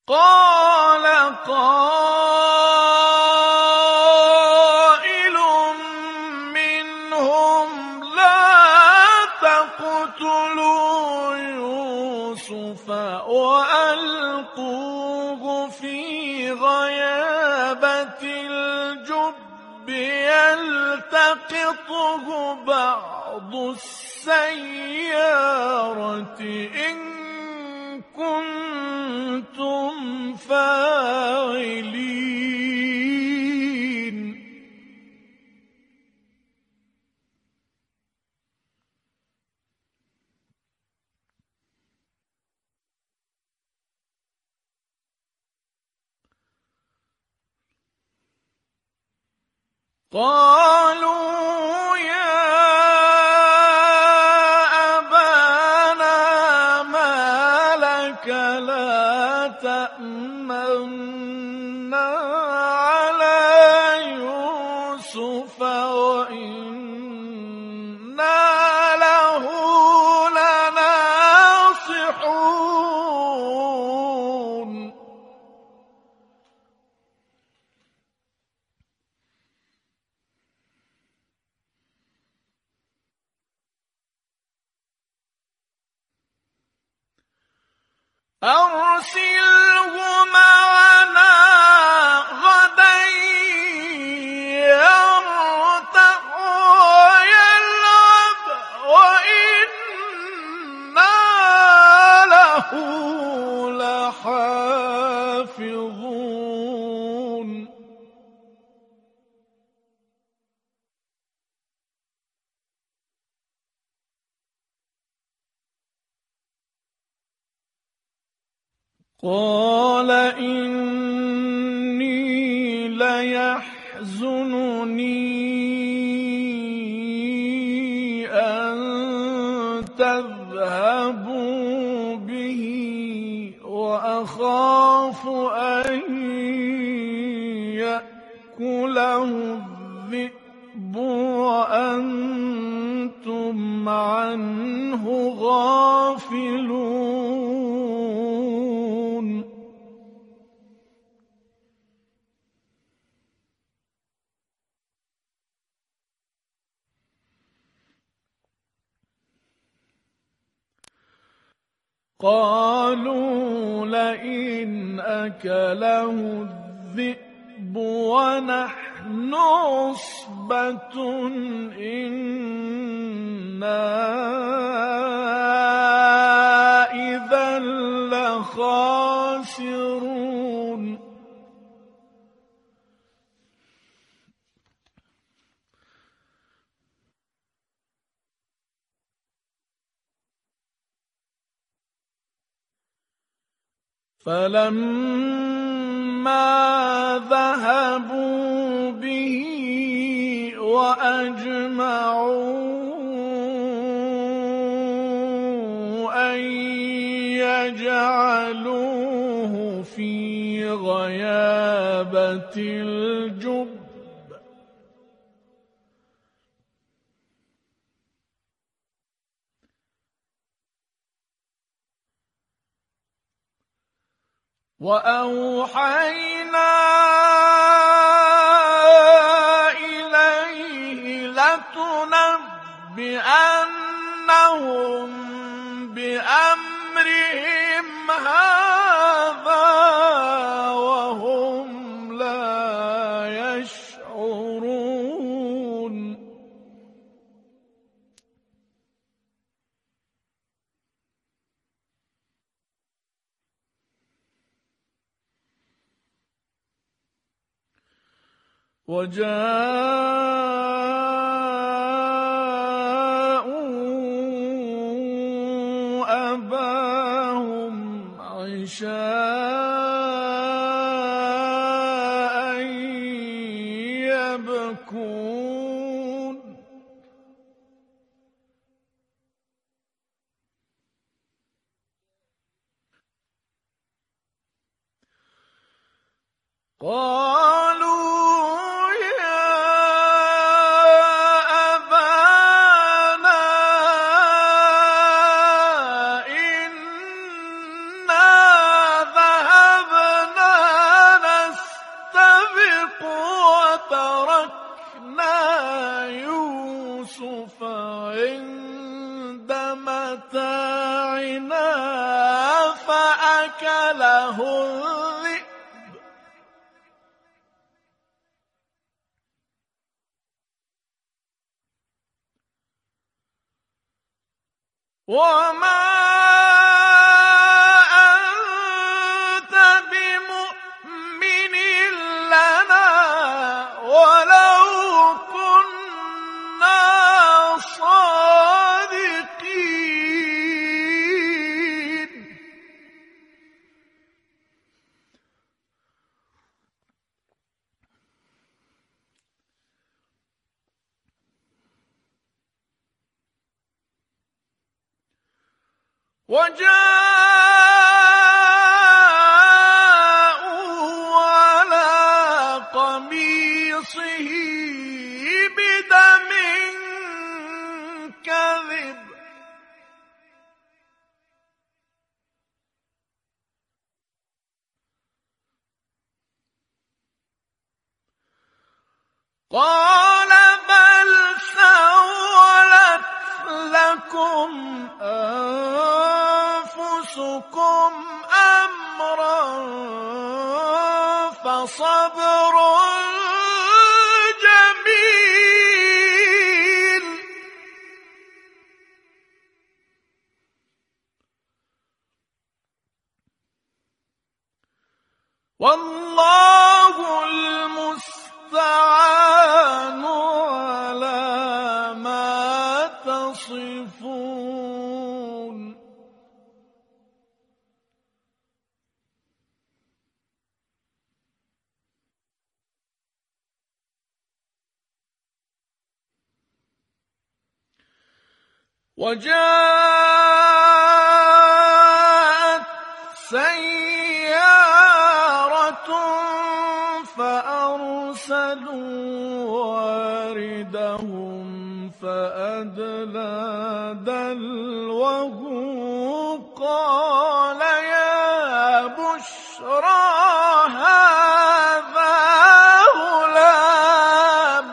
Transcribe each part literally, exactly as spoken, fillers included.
قَالَ قَائِلٌ مِّنْهُمْ لَا تَقْتُلُوا يُوسُفَ وَأَلْقُوهُ فِي غَيَابَتِ الْجُبِّ يَلْتَقِطْهُ بَعْضُ السَّيَّارَةِ إِن كُنتُمْ فَاعِلِينَ قَالُوا يَا أَبَانَا مَا لَكَ لَا تَأْمَنَّا عَلَىٰ يُوسُفَ وَإِنَّا لَهُ لَنَاصِحُونَ أَرْسِلْهُ مَعَنَا غَدًا يَرْتَعْ وَيَلْعَبْ وَإِنَّا لَهُ لَحَافِظُونَ قَالَ إِنِّي لَيَحْزُنُنِي أَن تَذْهَبُوا بِهِ وَأَخَافُ أَن يَأْكُلَهُ الذِّئْبُ وَأَنتُمْ عَنْهُ غَافِلُونَ قَالُوا لَئِنْ أَكَلَهُ الذِّئْبُ وَنَحْنُ عُصْبَةٌ إِنَّا إِذًا لَّخَاسِرُونَ فَلَمَّا ذَهَبُوا بِهِ وَأَجْمَعُوا أَن يَجْعَلُوهُ فِي غَيَابَتِ الْجُبِّ وَأَوْحَيْنَا إِلَيْهِ لَتُنَبِّئَنَّهُم بِأَمْرِهِمْ هَٰذَا وَهُمْ لَا يَشْعُرُونَ وَجَاءُوا أَبَاهُمْ عِشَاءً يَبْكُونَ قَالُوا يَا أَبَانَا إِنَّا ذَهَبْنَا أكله الذئب وما أنت بمؤمن لنا ولو كنا صادقين وجاءوا على قميصه بدم كذب قال بل سولت لكم أنفسكم أمرا فصبر جميل والله المستعان على ما تصفون وجاءت سيارة فأرسلوا واردهم فأدلى دلوه قال يا بشرى هذا غلام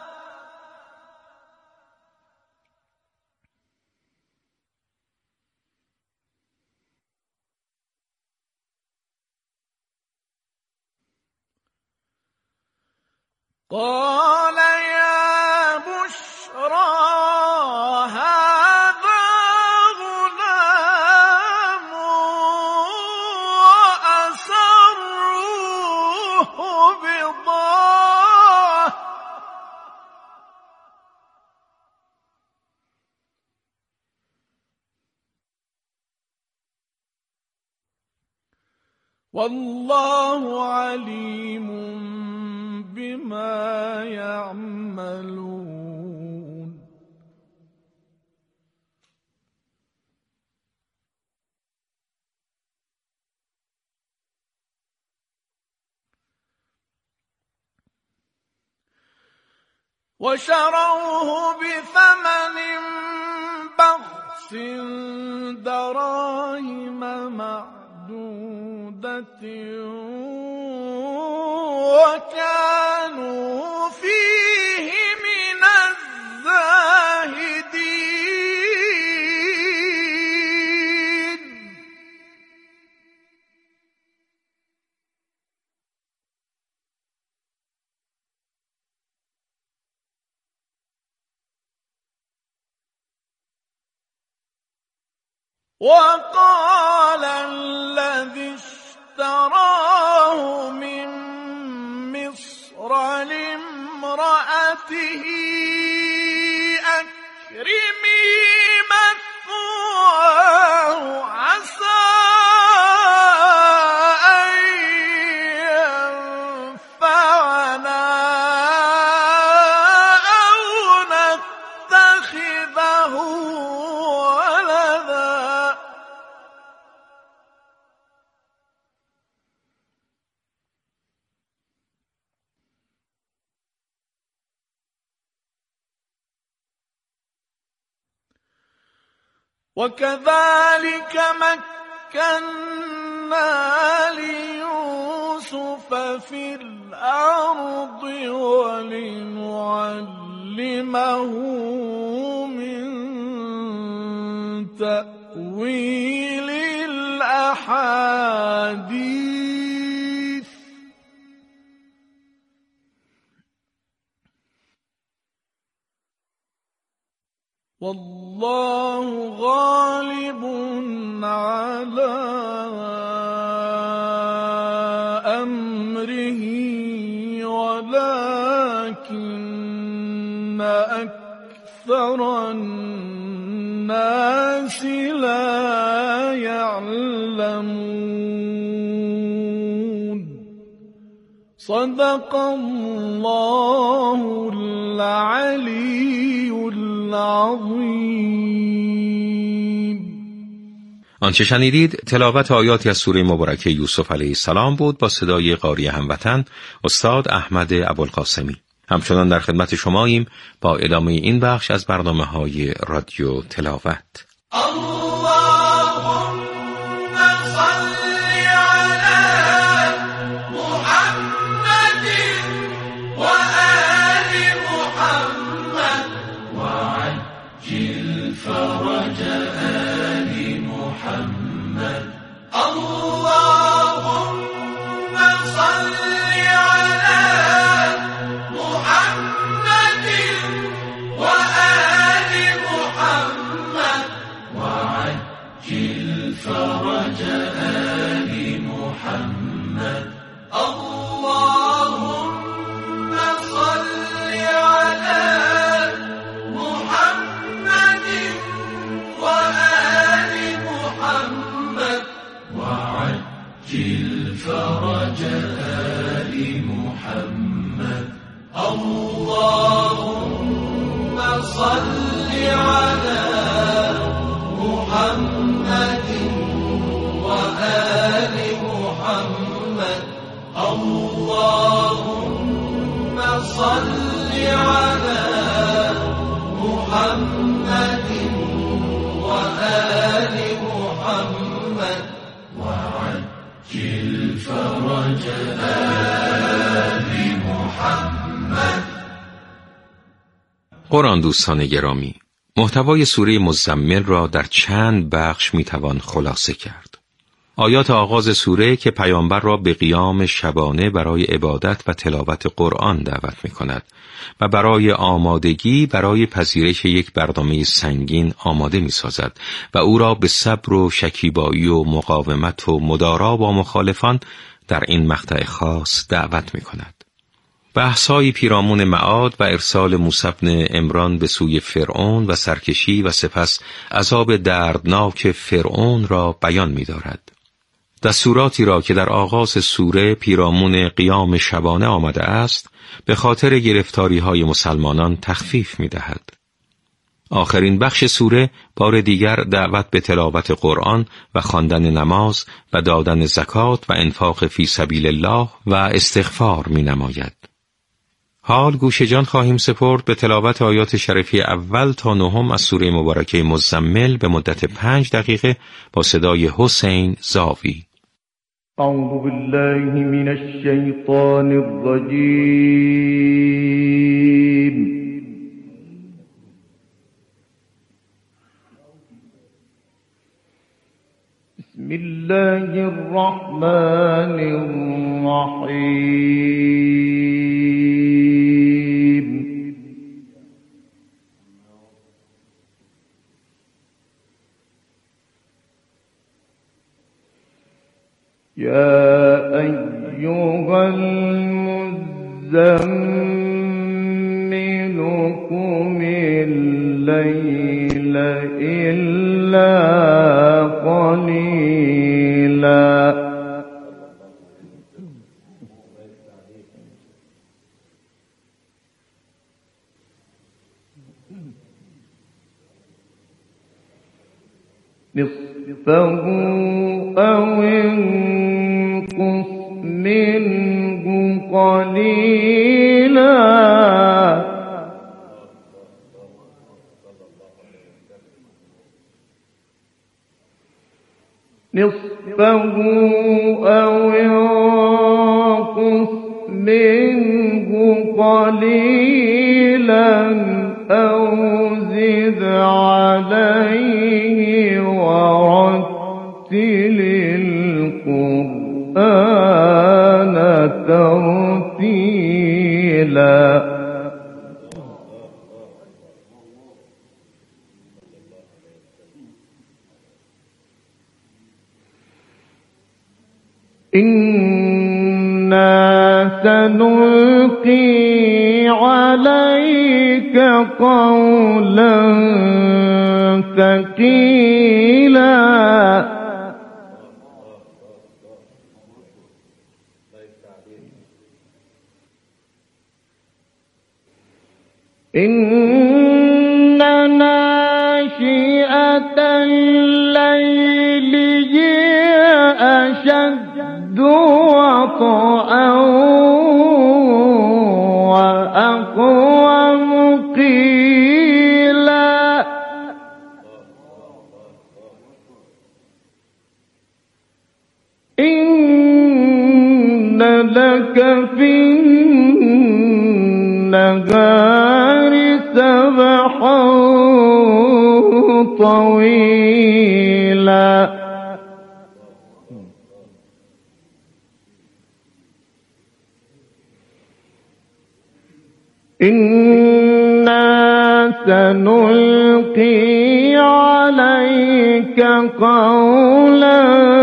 قال يا بشرى هذا غلام وأسروه بضاعة والله عليم بما يعملون وشروه بثمن بخس دراهم معدودة وكانوا فيه من الزاهدين وقال الذي اشتراه من مصر لامرأته أكرمي مثواه عسى أن ينفعنا أو نتخذه ولدا وكذلك مكنا ليوسف في الأرض ولنعلمه من تأويل الأحاديث والله غالب على أمره ولكن أكثر الناس لا يعلمون. صدق الله العلی العظیم. آنچه شنیدید تلاوت آیاتی از سوره مبارکه یوسف علیه السلام بود با صدای قاری هموطن استاد احمد ابوالقاسمی. همچنان در خدمت شماییم با ادامه این بخش از برنامه‌های رادیو تلاوت. قرآن دوستان گرامی، محتوای سوره مزمل را در چند بخش میتوان خلاصه کرد. آیات آغاز سوره که پیامبر را به قیام شبانه برای عبادت و تلاوت قرآن دعوت میکند و برای آمادگی برای پذیرش یک برنامه سنگین آماده میسازد و او را به صبر و شکیبایی و مقاومت و مدارا با مخالفان در این مقطع خاص دعوت میکند. بحث‌های پیرامون معاد و ارسال موسی بن عمران به سوی فرعون و سرکشی و سپس عذاب دردناک فرعون را بیان می‌دارد. دستوراتی را که در آغاز سوره پیرامون قیام شبانه آمده است، به خاطر گرفتاری‌های مسلمانان تخفیف می‌دهد. آخرین بخش سوره بار دیگر دعوت به تلاوت قرآن و خواندن نماز و دادن زکات و انفاق فی سبیل الله و استغفار می‌نماید. حال گوش جان خواهیم سپرد به تلاوت آیات شریفه اول تا نهم از سوره مبارکه مزمل به مدت پنج دقیقه با صدای حسین زاوی. اعوذ بالله من الشیطان الرجیم. بسم الله الرحمن الرحیم. یا ایها المزمل قم اللیل الا قلیلا نصفه أو انقص منه قليلا نصفه أو انقص منه قليلا أو زد عليه ورتل القرآن ترتيلا سنلقي عليك قولا ثقيلا إن ناشئة الليل هي أشد وطئا وأقوم قيلا إن لك في النهار سبحا طويلا إنا سنلقي عليك قولا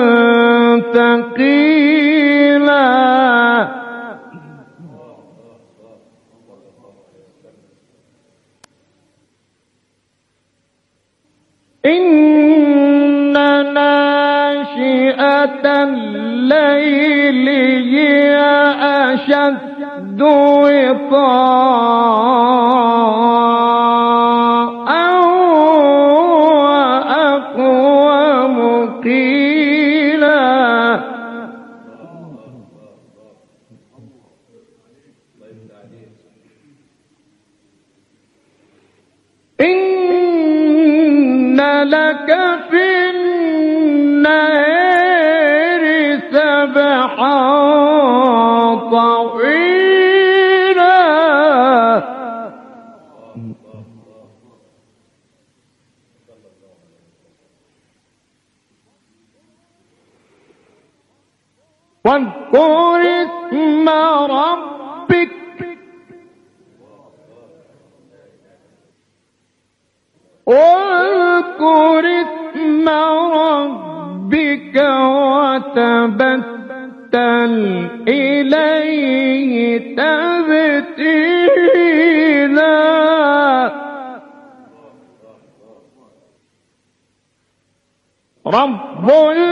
ثقيلا إن ناشئة الليل هي أشد وطئا وأقوم قيلا إن لك في النهار سبحا طويلا واذكر اسم ربك واذكر اسم ربك وتبتل إليه تبتيلا رب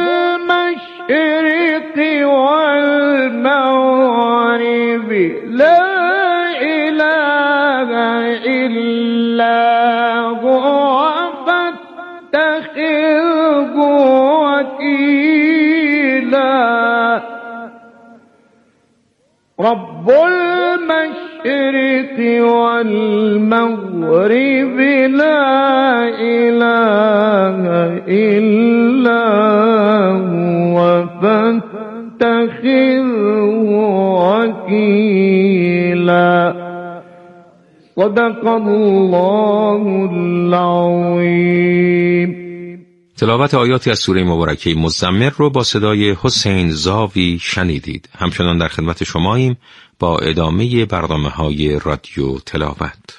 المشرق والمغرب لا إله إلا هو فاتخذه وكيلا رب المشرق والمغرب لا إله إلا هو فاتخذه وكيلا صدق الله العظیم. تلاوت آیاتی از سوره مبارکه مزمل رو با صدای حسین زاوی شنیدید. همچنان در خدمت شماییم با ادامه برنامه‌های رادیو تلاوت.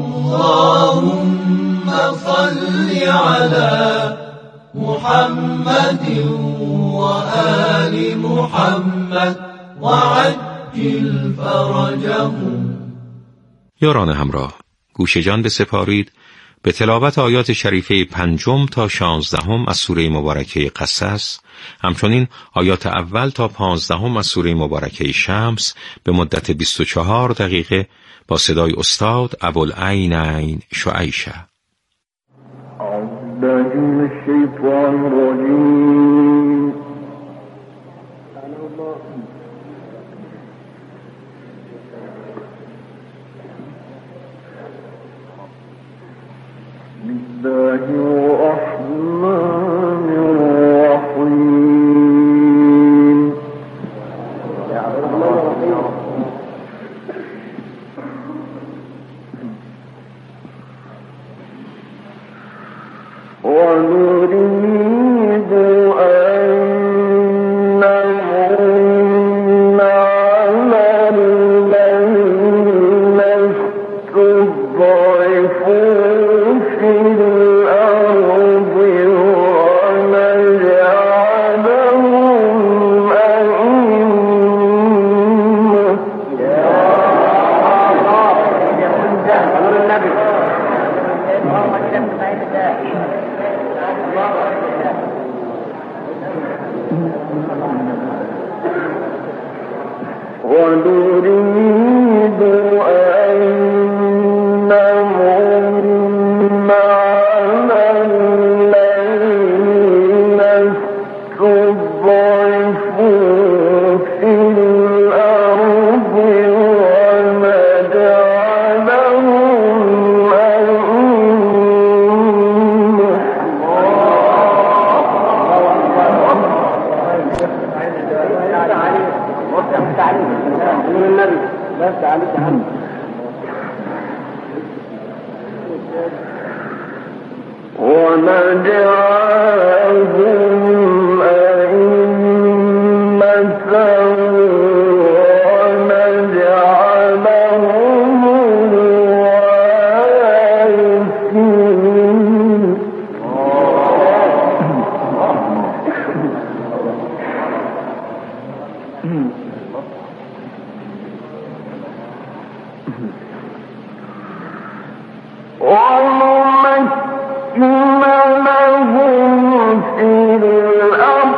اللهم صل على محمد و آل محمد و عجل فرجهم. یاران همراه، گوش جان بسپارید به تلاوت آیات شریفه پنجم تا شانزدهم از سوره مبارکه قصص، همچنین آیات اول تا پانزدهم از سوره مبارکه شمس به مدت بیست و چهار دقیقه با صدای استاد ابوالعینین شعیشه. اعوذ بالله من الشیطان الرجیم. بسم الله الرحمن الرحیم. ونريد أن نمن على الذين استضعفوا في الأرض ونجعلهم أئمة ونريد أن نمن على الذين استضعفوا في الأرض ونجعلهم ونجعلهم أئمة ونجعلهم الوارثين ونمكن لهم في الأرض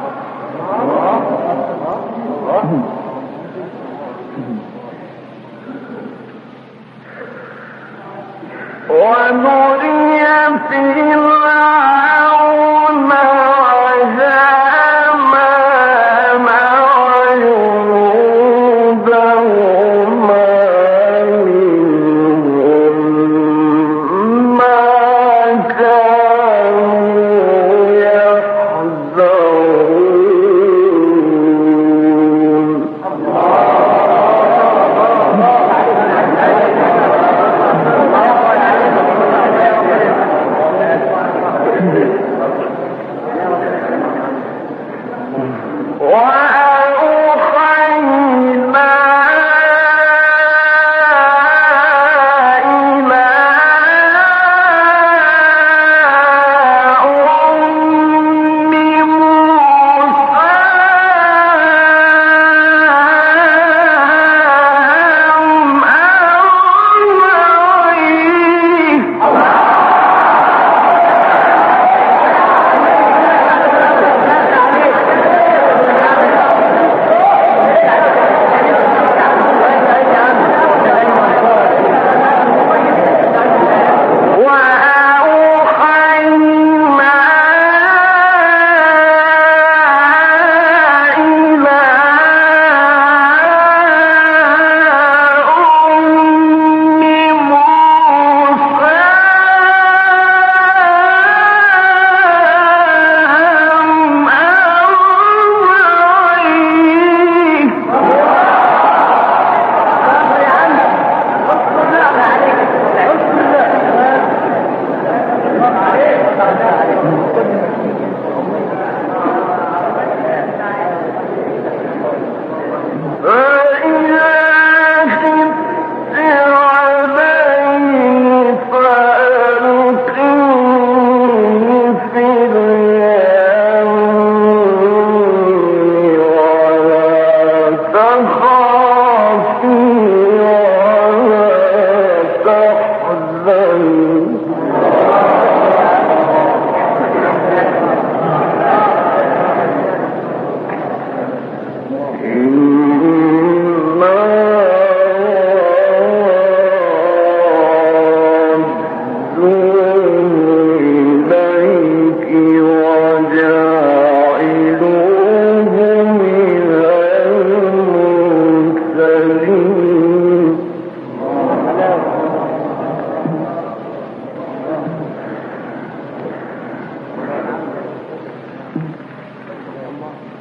ونري فرعون وهامان وجنودهما منهم ما كانوا يحذرون وأوحينا إلى أم موسى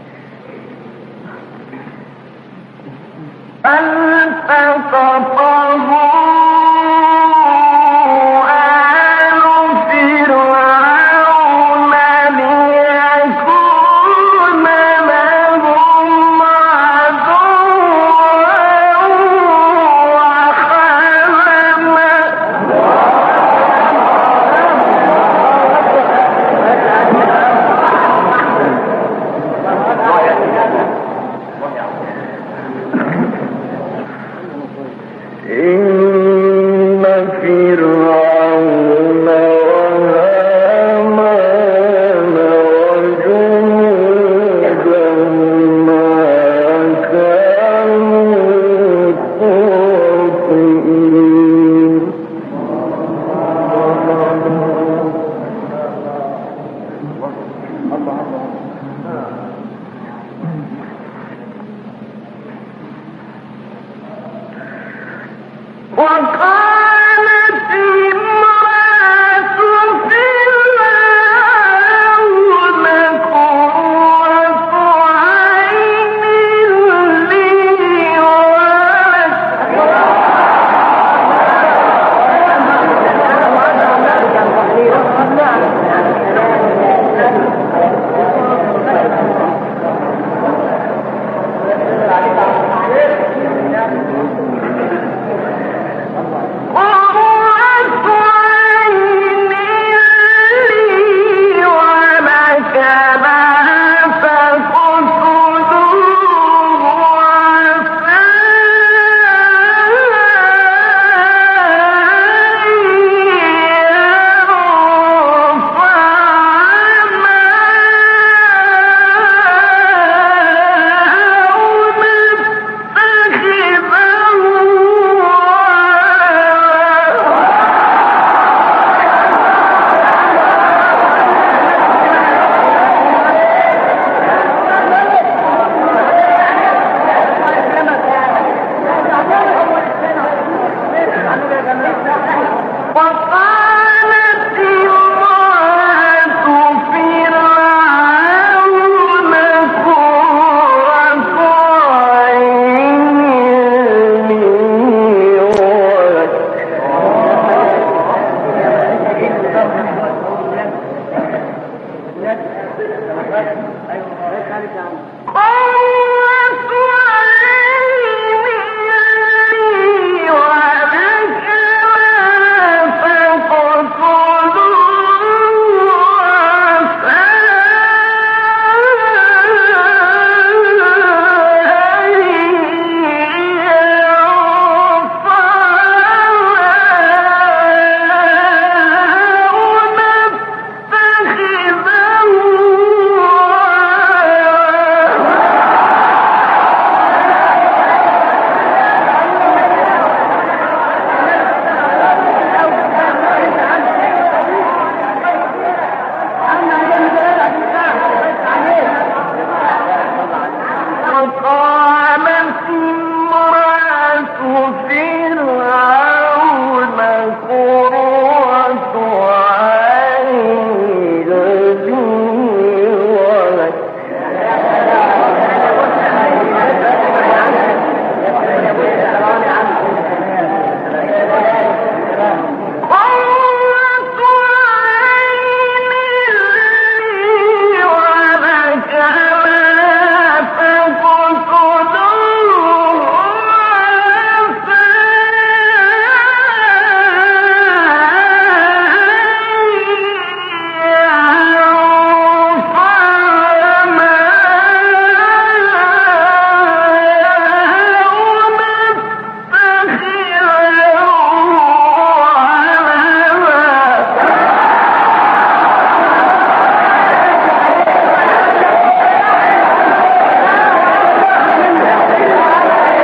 فالتقطه